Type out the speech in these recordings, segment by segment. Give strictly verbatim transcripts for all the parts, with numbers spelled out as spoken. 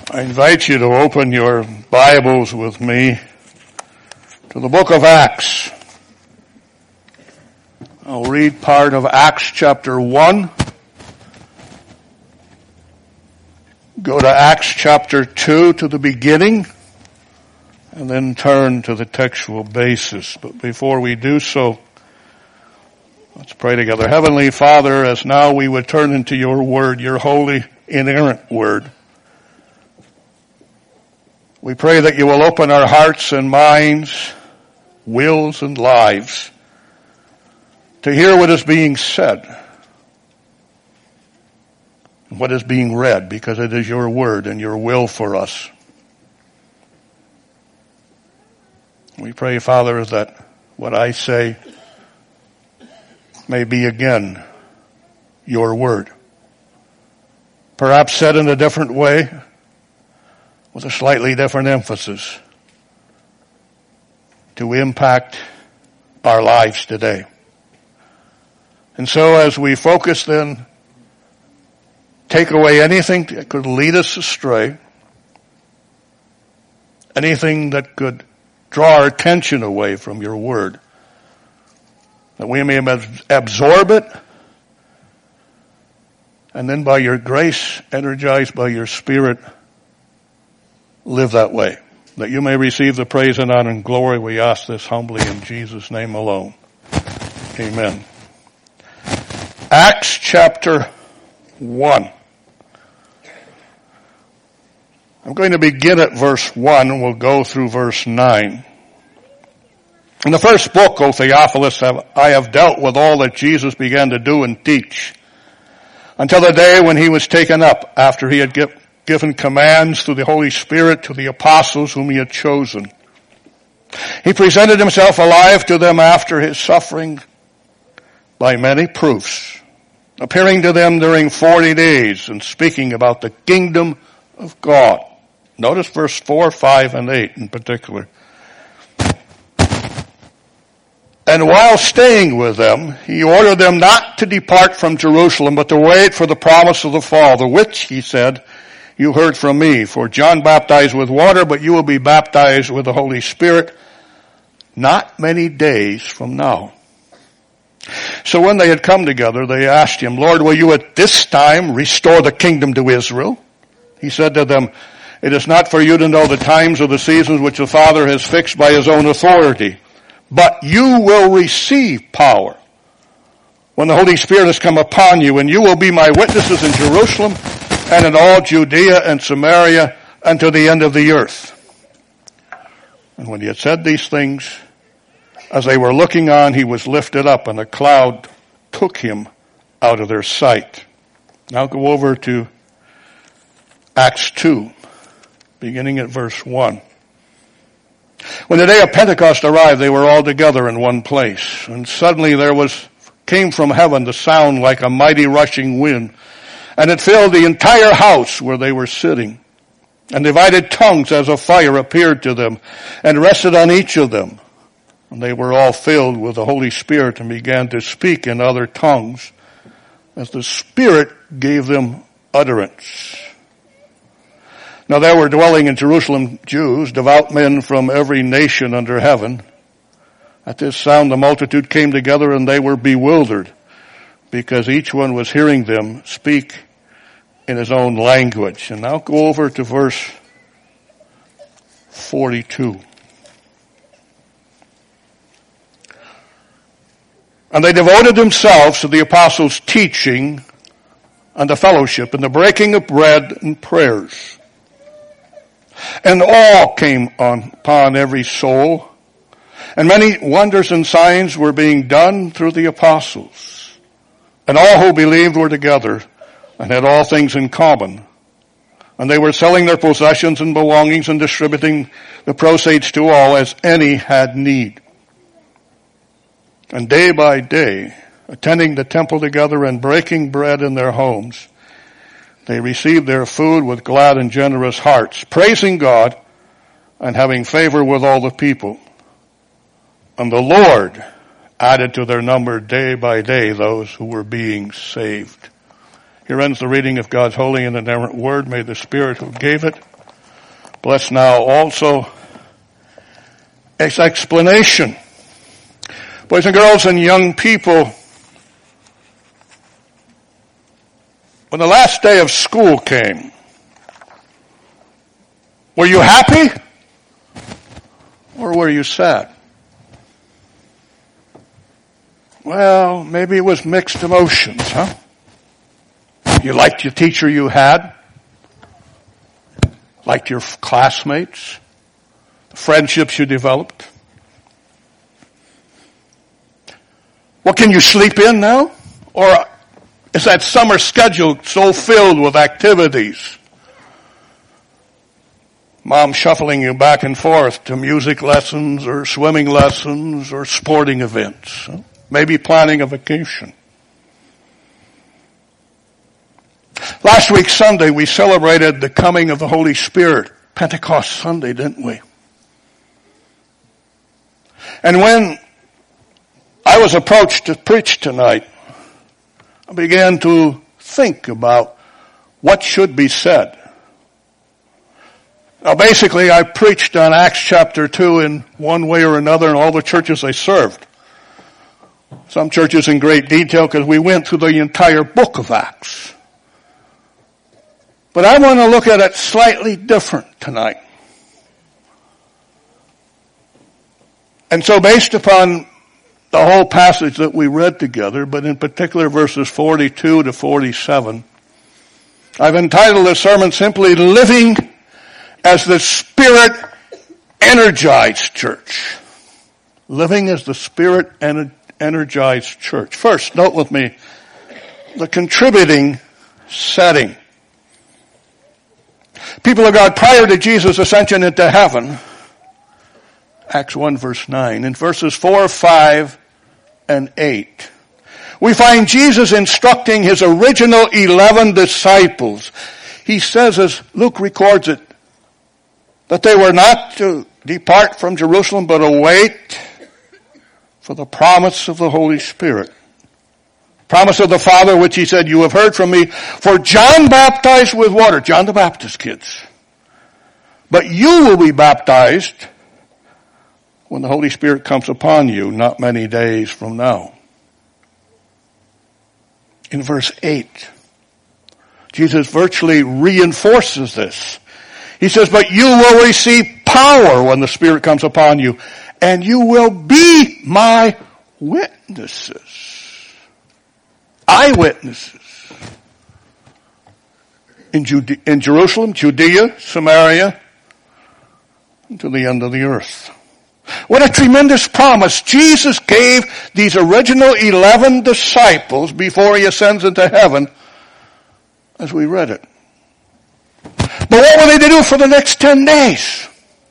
I invite you to open your Bibles with me to the book of Acts. I'll read part of Acts chapter one. Go to Acts chapter two to the beginning, and then turn to the textual basis. But before we do so, let's pray together. Heavenly Father, as now we would turn into your word, your holy, inerrant word, we pray that you will open our hearts and minds, wills and lives to hear what is being said, what is being read, because it is your word and your will for us. We pray, Father, that what I say may be again your word, perhaps said in a different way, with a slightly different emphasis, to impact our lives today. And so as we focus then, take away anything that could lead us astray, anything that could draw our attention away from your word, that we may absorb it, and then by your grace, energized by your Spirit, live that way, that you may receive the praise and honor and glory. We ask this humbly in Jesus' name alone. Amen. Acts chapter one. I'm going to begin at verse one and we'll go through verse nine. In the first book, O Theophilus, I have dealt with all that Jesus began to do and teach, until the day when he was taken up, after he had given given commands through the Holy Spirit to the apostles whom he had chosen. He presented himself alive to them after his suffering by many proofs, appearing to them during forty days and speaking about the kingdom of God. Notice verse four, five, and eight in particular. And while staying with them, he ordered them not to depart from Jerusalem, but to wait for the promise of the Father, which, he said, you heard from me. For John baptized with water, but you will be baptized with the Holy Spirit not many days from now. So when they had come together, they asked him, Lord, will you at this time restore the kingdom to Israel? He said to them, it is not for you to know the times or the seasons which the Father has fixed by his own authority, but you will receive power when the Holy Spirit has come upon you, and you will be my witnesses in Jerusalem and in all Judea and Samaria and to the end of the earth. And when he had said these things, as they were looking on, he was lifted up, and a cloud took him out of their sight. Now go over to Acts two, beginning at verse one. When the day of Pentecost arrived, they were all together in one place, and suddenly there was came from heaven the sound like a mighty rushing wind, and it filled the entire house where they were sitting. And divided tongues as of fire appeared to them and rested on each of them. And they were all filled with the Holy Spirit and began to speak in other tongues as the Spirit gave them utterance. Now there were dwelling in Jerusalem Jews, devout men from every nation under heaven. At this sound the multitude came together, and they were bewildered, because each one was hearing them speak in his own language. And now go over to verse forty-two. And they devoted themselves to the apostles' teaching and the fellowship and the breaking of bread and prayers. And awe came on, upon every soul, and many wonders and signs were being done through the apostles. And all who believed were together and had all things in common. And they were selling their possessions and belongings and distributing the proceeds to all as any had need. And day by day, attending the temple together and breaking bread in their homes, they received their food with glad and generous hearts, praising God and having favor with all the people. And the Lord added to their number day by day those who were being saved. Here ends the reading of God's holy and inerrant word. May the Spirit who gave it Bless now also its explanation. Boys and girls and young people, when the last day of school came, were you happy or were you sad? Well, maybe it was mixed emotions, huh? You liked your teacher you had, liked your classmates, the friendships you developed. Well, can you sleep in now? Or is that summer schedule so filled with activities? Mom shuffling you back and forth to music lessons or swimming lessons or sporting events. Maybe planning a vacation. Last week Sunday we celebrated the coming of the Holy Spirit. Pentecost Sunday, didn't we? And when I was approached to preach tonight, I began to think about what should be said. Now basically I preached on Acts chapter two in one way or another in all the churches I served. Some churches in great detail because we went through the entire book of Acts. But I want to look at it slightly different tonight. And so based upon the whole passage that we read together, but in particular verses forty-two to forty-seven, I've entitled the sermon simply Living as the Spirit Energized Church. Living as the Spirit Energized Church. First, note with me the contributing setting. People of God, prior to Jesus' ascension into heaven, Acts one verse nine, in verses four, five, and eight, we find Jesus instructing his original eleven disciples. He says, as Luke records it, that they were not to depart from Jerusalem, but await for the promise of the Holy Spirit. Promise of the Father, which he said, you have heard from me. For John baptized with water. John the Baptist, kids. But you will be baptized when the Holy Spirit comes upon you, not many days from now. In verse eight, Jesus virtually reinforces this. He says, but you will receive power when the Spirit comes upon you, and you will be my witnesses. Eyewitnesses. In, Jude- in Jerusalem, Judea, Samaria, and to the end of the earth. What a tremendous promise Jesus gave these original eleven disciples before he ascends into heaven, as we read it. But what were they to do for the next ten days?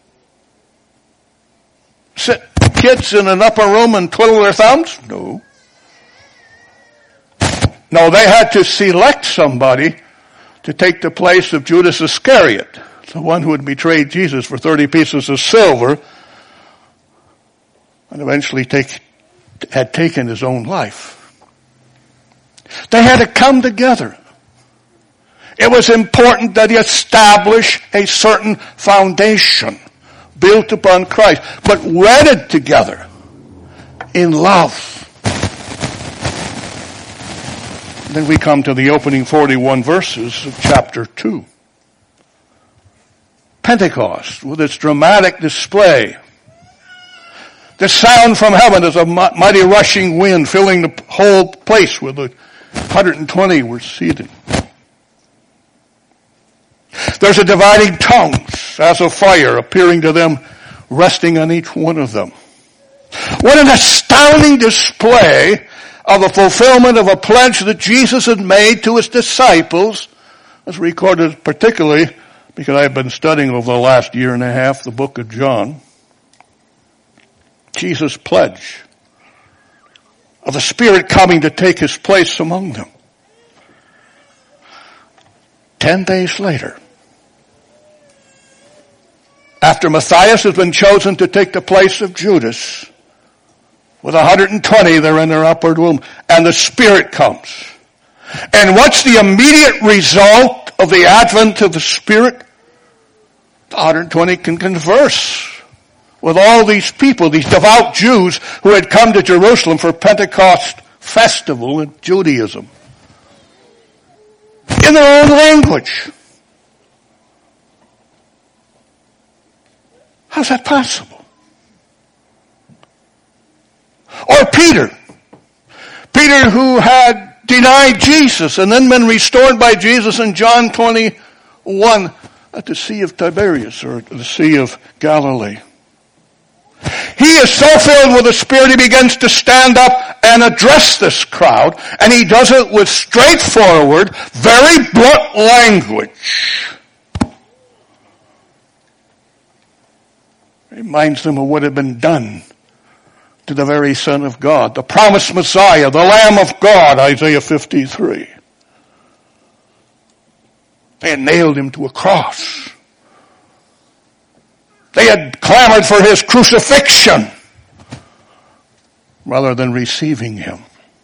Sit kids in an upper room and twiddle their thumbs? No. No, they had to select somebody to take the place of Judas Iscariot, the one who had betrayed Jesus for thirty pieces of silver and eventually take, had taken his own life. They had to come together. It was important that he establish a certain foundation built upon Christ, but wedded together in love. Then we come to the opening forty-one verses of chapter two. Pentecost, with its dramatic display. The sound from heaven is a mighty rushing wind filling the whole place where the one hundred twenty were seated. There's a dividing tongues as of fire appearing to them, resting on each one of them. What an astounding display of the fulfillment of a pledge that Jesus had made to his disciples, as recorded particularly because I've been studying over the last year and a half the book of John. Jesus' pledge of the Spirit coming to take his place among them. Ten days later, after Matthias has been chosen to take the place of Judas, with one hundred twenty, they're in their upper room, and the Spirit comes. And what's the immediate result of the advent of the Spirit? The one hundred twenty can converse with all these people, these devout Jews who had come to Jerusalem for Pentecost festival in Judaism, in their own language. How's that possible? Or Peter. Peter who had denied Jesus and then been restored by Jesus in John twenty-one at the Sea of Tiberias, or the Sea of Galilee. He is so filled with the Spirit he begins to stand up and address this crowd, and he does it with straightforward, very blunt language. Reminds them of what had been done to the very Son of God, the promised Messiah, the Lamb of God, Isaiah fifty-three. They had nailed him to a cross. They had clamored for his crucifixion rather than receiving him.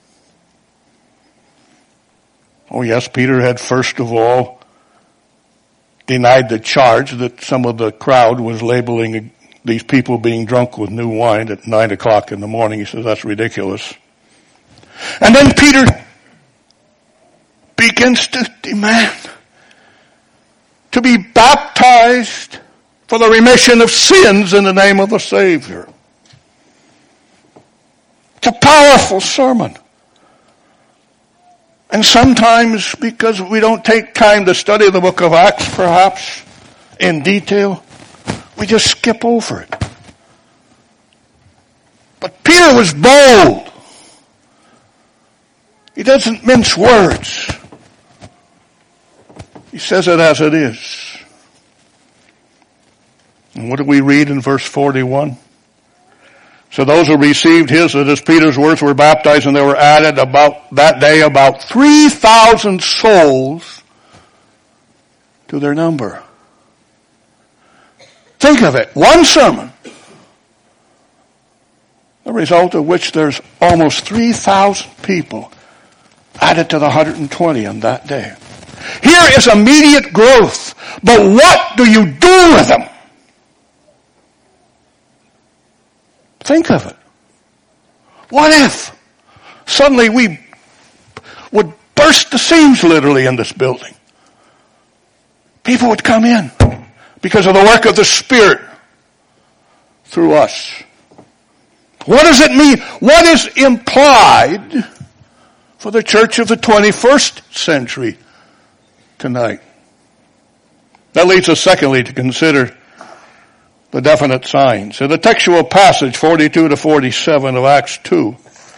Oh yes, Peter had first of all denied the charge that some of the crowd was labeling these people being drunk with new wine at nine o'clock in the morning. He says, that's ridiculous. And then Peter begins to demand to be baptized for the remission of sins in the name of the Savior. It's a powerful sermon. And sometimes, because we don't take time to study the book of Acts, perhaps, in detail, we just skip over it. But Peter was bold. He doesn't mince words. He says it as it is. And what do we read in verse forty-one? So those who received his, that is Peter's words, were baptized, and there were added about that day about three thousand souls to their number. Think of it. One sermon. The result of which there's almost three thousand people added to the one hundred twenty on that day. Here is immediate growth. But what do you do with them? Think of it. What if suddenly we would burst the seams literally in this building? People would come in because of the work of the Spirit through us. What does it mean? What is implied for the church of the twenty-first century tonight? That leads us secondly to consider the definite signs. In the textual passage forty-two to forty-seven of Acts two,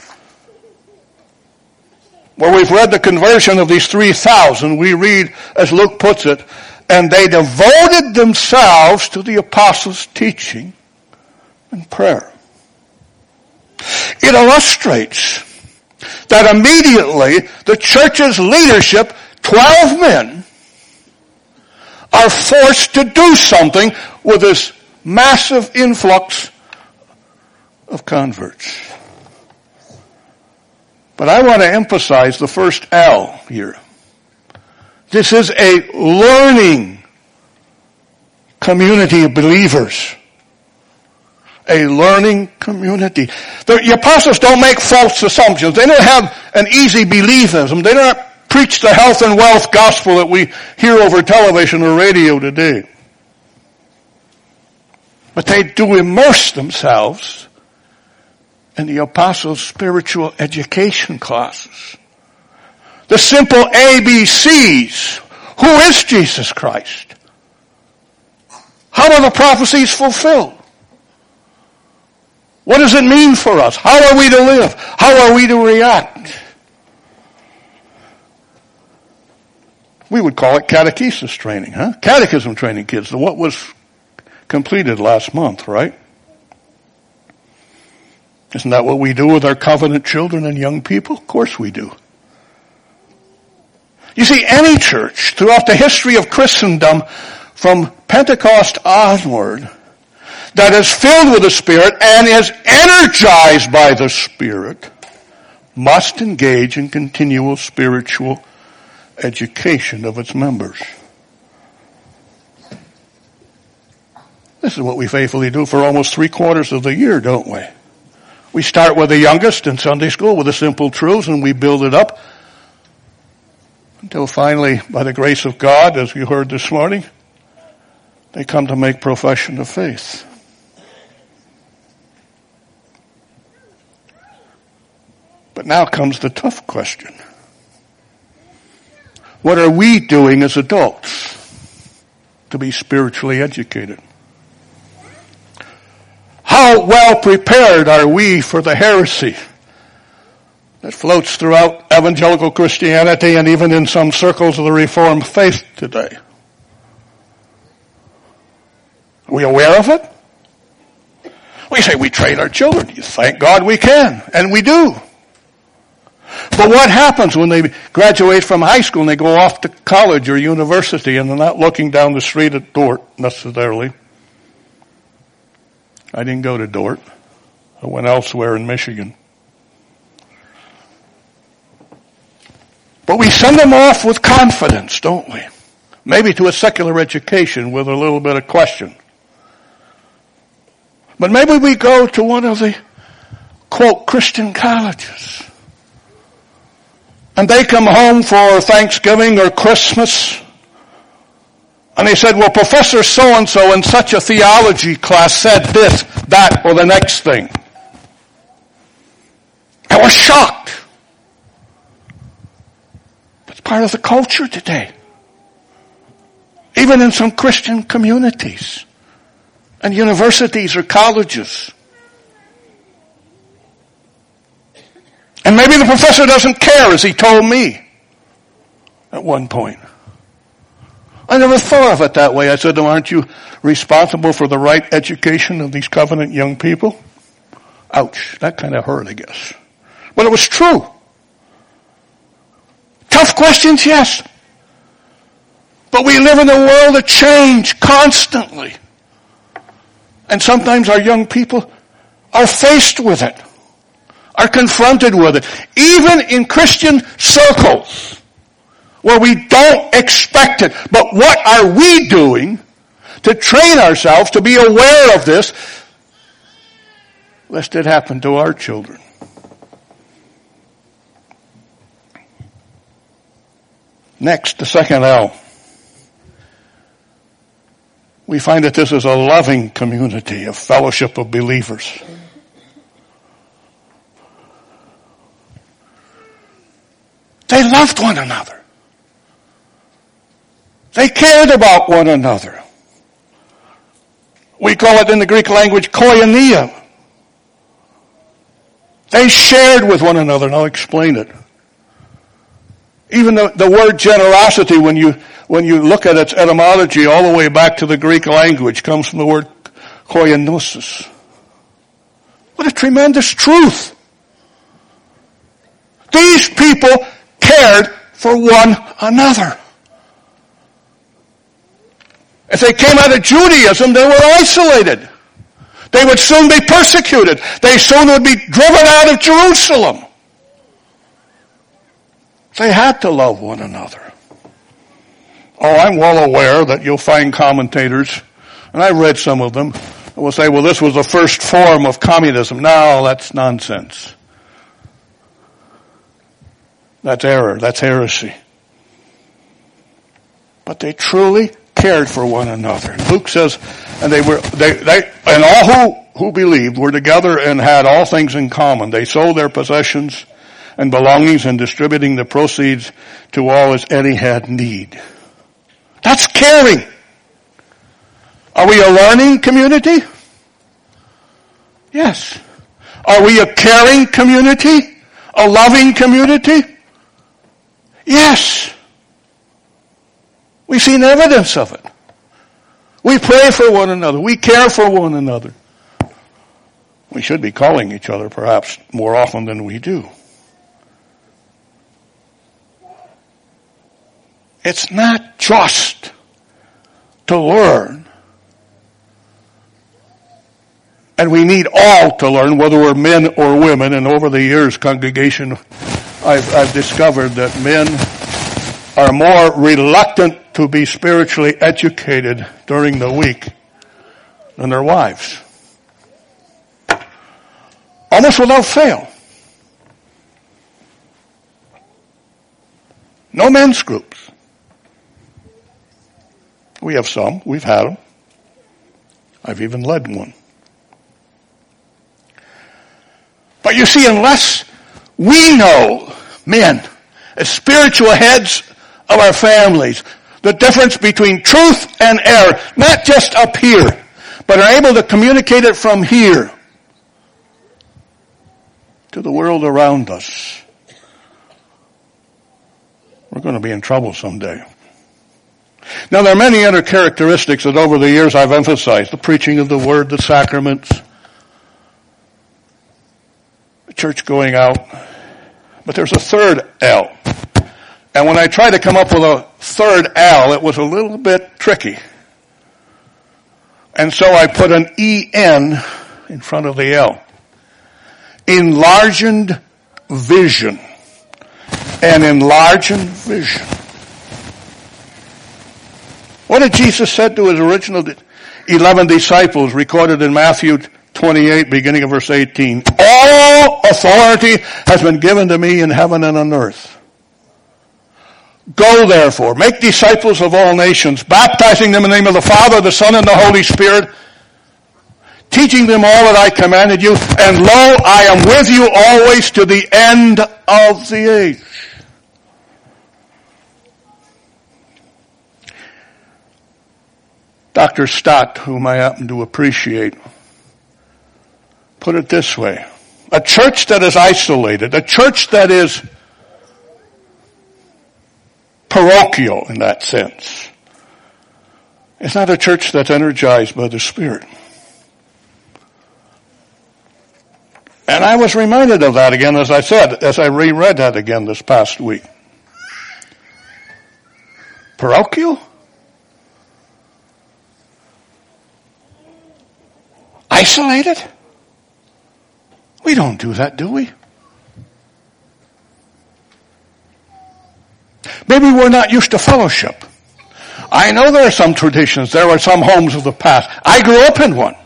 where we've read the conversion of these three thousand, we read, as Luke puts it, and they devoted themselves to the apostles' teaching and prayer. It illustrates that immediately the church's leadership, twelve men, are forced to do something with this massive influx of converts. But I want to emphasize the first L here. This is a learning community of believers. A learning community. The apostles don't make false assumptions. They don't have an easy believism. They don't preach the health and wealth gospel that we hear over television or radio today. But they do immerse themselves in the apostles' spiritual education classes. The simple A B Cs. Who is Jesus Christ? How are the prophecies fulfilled? What does it mean for us? How are we to live? How are we to react? We would call it catechesis training, huh? Catechism training, kids. What was completed last month, right? Isn't that what we do with our covenant children and young people? Of course we do. You see, any church throughout the history of Christendom from Pentecost onward that is filled with the Spirit and is energized by the Spirit must engage in continual spiritual education of its members. This is what we faithfully do for almost three quarters of the year, don't we? We start with the youngest in Sunday school with the simple truths, and we build it up until finally, by the grace of God, as you heard this morning, they come to make profession of faith. But now comes the tough question. What are we doing as adults to be spiritually educated? How well prepared are we for the heresy that floats throughout evangelical Christianity and even in some circles of the Reformed faith today? Are we aware of it? We say we train our children. Thank God we can, and we do. But what happens when they graduate from high school and they go off to college or university and they're not looking down the street at Dort necessarily? I didn't go to Dort. I went elsewhere in Michigan. But we send them off with confidence, don't we? Maybe to a secular education with a little bit of question. But maybe we go to one of the, quote, Christian colleges. And they come home for Thanksgiving or Christmas. And they said, well, Professor so-and-so in such a theology class said this, that, or the next thing. And we're shocked. It's part of the culture today. Even in some Christian communities and universities or colleges. And maybe the professor doesn't care, as he told me at one point. I never thought of it that way. I said to him, aren't you responsible for the right education of these covenant young people? Ouch, that kind of hurt, I guess. But it was true. Tough questions, yes. But we live in a world of change constantly. And sometimes our young people are faced with it. Are confronted with it. Even in Christian circles where we don't expect it. But what are we doing to train ourselves to be aware of this, lest it happen to our children? Next, the second L. We find that this is a loving community, a fellowship of believers. They loved one another. They cared about one another. We call it in the Greek language koinonia. They shared with one another, and I'll explain it. Even the, the word generosity, when you when you look at its etymology all the way back to the Greek language, comes from the word koinosis. What a tremendous truth. These people cared for one another. If they came out of Judaism, they were isolated. They would soon be persecuted. They soon would be driven out of Jerusalem. They had to love one another. Oh, I'm well aware that you'll find commentators, and I read some of them, that will say, well, this was the first form of communism. No, that's nonsense. That's error. That's heresy. But they truly cared for one another. Luke says, and they were, they, they, and all who, who believed were together and had all things in common. They sold their possessions and belongings and distributing the proceeds to all as any had need. That's caring. Are we a learning community? Yes. Are we a caring community? A loving community? Yes. We've seen evidence of it. We pray for one another. We care for one another. We should be calling each other perhaps more often than we do. It's not just to learn. And we need all to learn, whether we're men or women. And over the years, congregation, I've, I've discovered that men are more reluctant to be spiritually educated during the week than their wives. Almost without fail. No men's groups. We have some. We've had them. I've even led one. But you see, unless we know, men, as spiritual heads of our families, the difference between truth and error, not just up here, but are able to communicate it from here to the world around us, we're going to be in trouble someday. Now, there are many other characteristics that over the years I've emphasized. The preaching of the word, the sacraments, the church going out. But there's a third L. And when I tried to come up with a third L, it was a little bit tricky. And so I put an E N in front of the L. Enlarged vision. An enlarged vision. What did Jesus said to his original eleven disciples, recorded in Matthew twenty-eight, beginning of verse eighteen? All authority has been given to me in heaven and on earth. Go therefore, make disciples of all nations, baptizing them in the name of the Father, the Son, and the Holy Spirit, teaching them all that I commanded you, and lo, I am with you always to the end of the age. Doctor Stott, whom I happen to appreciate, put it this way. A church that is isolated, a church that is parochial in that sense, is not a church that's energized by the Spirit. And I was reminded of that again, as I said, as I reread that again this past week. Parochial? Isolated? We don't do that, do we? Maybe we're not used to fellowship. I know there are some traditions. There are some homes of the past. I grew up in one.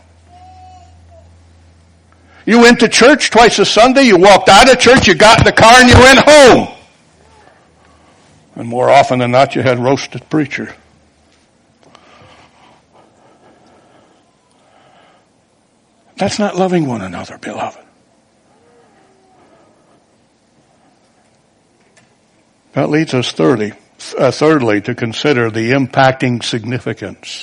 You went to church twice a Sunday. You walked out of church. You got in the car and you went home. And more often than not, you had roasted preacher. That's not loving one another, beloved. That leads us thirdly, uh, thirdly to consider the impacting significance.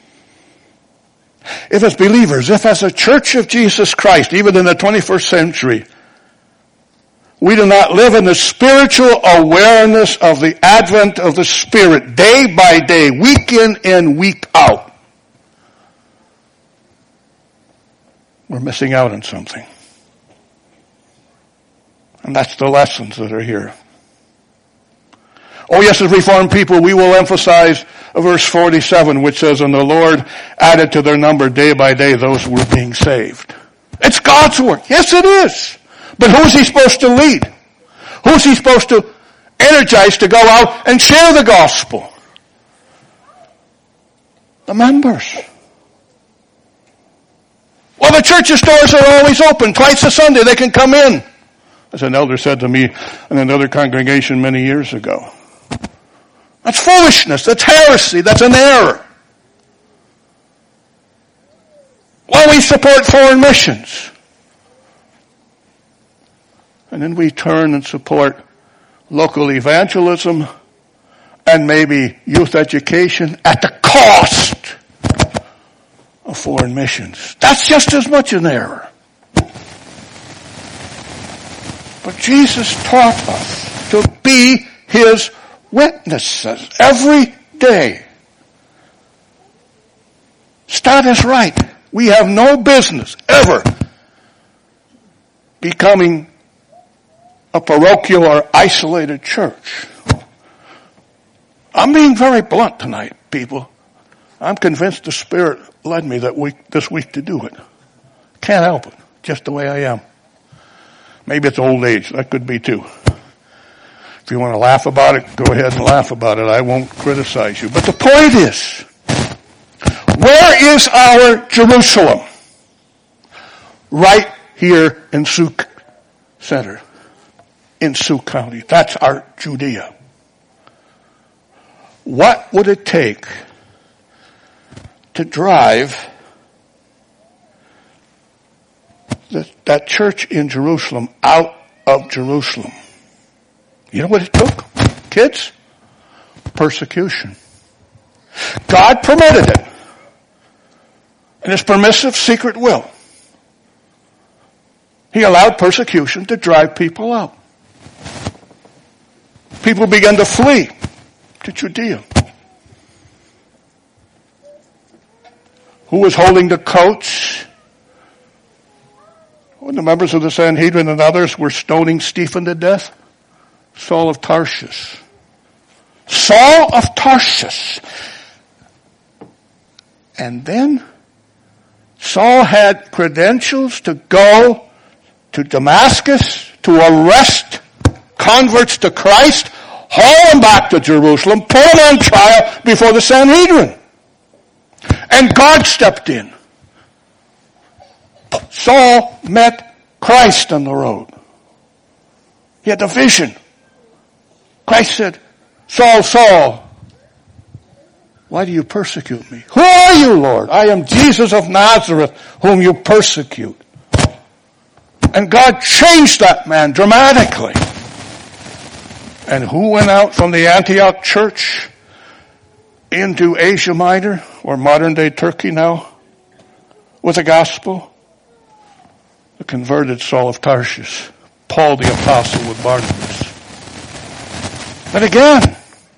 If as believers, if as a church of Jesus Christ, even in the twenty-first century, we do not live in the spiritual awareness of the advent of the Spirit day by day, week in and week out, we're missing out on something. And that's the lessons that are here. Oh yes, as Reformed people, we will emphasize verse forty-seven, which says, and the Lord added to their number day by day those who were being saved. It's God's work. Yes, it is. But who's he supposed to lead? Who's he supposed to energize to go out and share the gospel? The members. Well, the church's doors are always open. Twice a Sunday they can come in. As an elder said to me in another congregation many years ago. That's foolishness. That's heresy. That's an error. Well, we support foreign missions. And then we turn and support local evangelism and maybe youth education at the cost of foreign missions. That's just as much an error. But Jesus taught us to be his witnesses every day. Start us right. We have no business ever becoming a parochial or isolated church. I'm being very blunt tonight, people. I'm convinced the Spirit led me that week, this week to do it. Can't help it. Just the way I am. Maybe it's old age. That could be too. If you want to laugh about it, go ahead and laugh about it. I won't criticize you. But the point is, where is our Jerusalem? Right here in Sioux Center, in Sioux County. That's our Judea. What would it take to drive the, that church in Jerusalem out of Jerusalem? You know what it took, kids? Persecution. God permitted it in His permissive secret will. He allowed persecution to drive people out. People began to flee to Judea. Who was holding the coats? When the members of the Sanhedrin and others were stoning Stephen to death? Saul of Tarsus. Saul of Tarsus. And then Saul had credentials to go to Damascus to arrest converts to Christ, haul them back to Jerusalem, put them on trial before the Sanhedrin. And God stepped in. Saul met Christ on the road. He had a vision. Christ said, Saul, Saul, why do you persecute me? Who are you, Lord? I am Jesus of Nazareth, whom you persecute. And God changed that man dramatically. And who went out from the Antioch church into Asia Minor, or modern day Turkey now, with the gospel? The converted Saul of Tarsus, Paul the apostle with Barnabas. But again,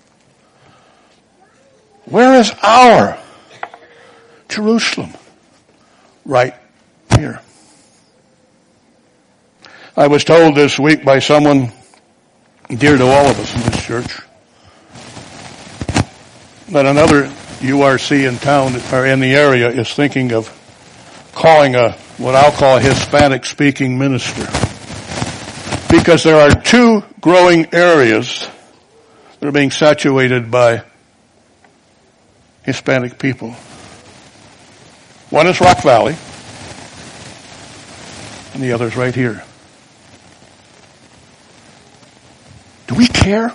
where is our Jerusalem? Right here. I was told this week by someone dear to all of us in this church that another U R C in town or in the area is thinking of calling a what I'll call a Hispanic speaking minister, because there are two growing areas that are being saturated by Hispanic people. One is Rock Valley, and the other is right here. Do we care?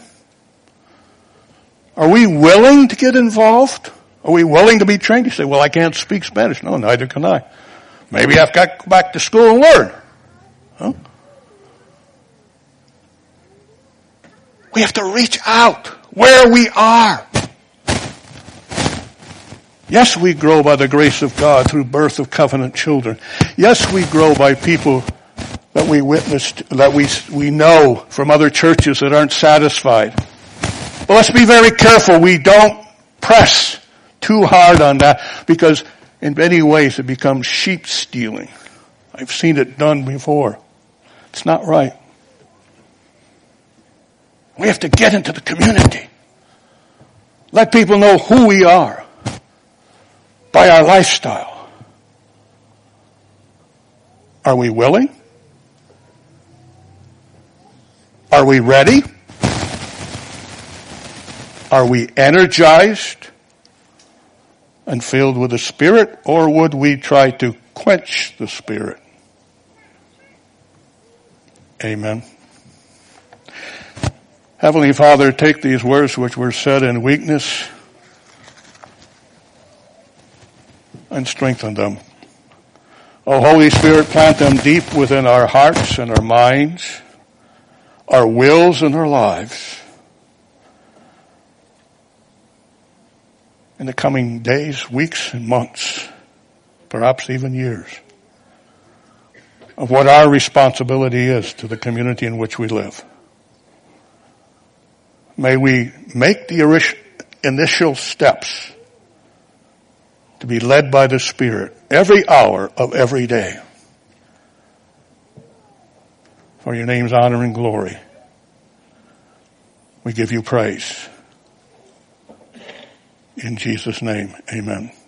Are we willing to get involved? Are we willing to be trained? You say, well, I can't speak Spanish. No, neither can I. Maybe I've got to go back to school and learn. Huh? We have to reach out where we are. Yes, we grow by the grace of God through birth of covenant children. Yes, we grow by people that we witnessed, that we we know from other churches that aren't satisfied. But let's be very careful we don't press too hard on that, because in many ways it becomes sheep stealing. I've seen it done before. It's not right. We have to get into the community. Let people know who we are by our lifestyle. Are we willing? Are we ready? Are we energized and filled with the Spirit, or would we try to quench the Spirit? Amen. Heavenly Father, take these words which were said in weakness and strengthen them. Oh, Holy Spirit, plant them deep within our hearts and our minds, our wills and our lives. In the coming days, weeks, and months, perhaps even years, of what our responsibility is to the community in which we live. May we make the initial steps to be led by the Spirit every hour of every day. For your name's honor and glory, we give you praise. In Jesus' name, amen.